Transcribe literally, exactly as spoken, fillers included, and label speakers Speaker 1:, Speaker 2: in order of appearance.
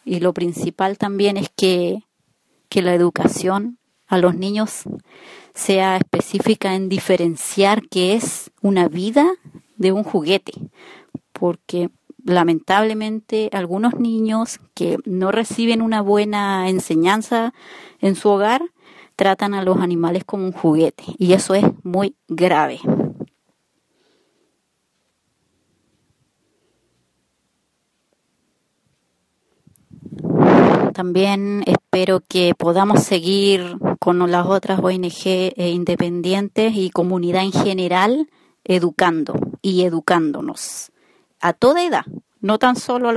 Speaker 1: y lo principal también es que, que la educación a los niños sea específica en diferenciar qué es una vida de un juguete, porque lamentablemente algunos niños que no reciben una buena enseñanza en su hogar tratan a los animales como un juguete, y eso es muy grave. También espero que podamos seguir con las otras O N G eh, independientes y comunidad en general educando y educándonos a toda edad, no tan solo a los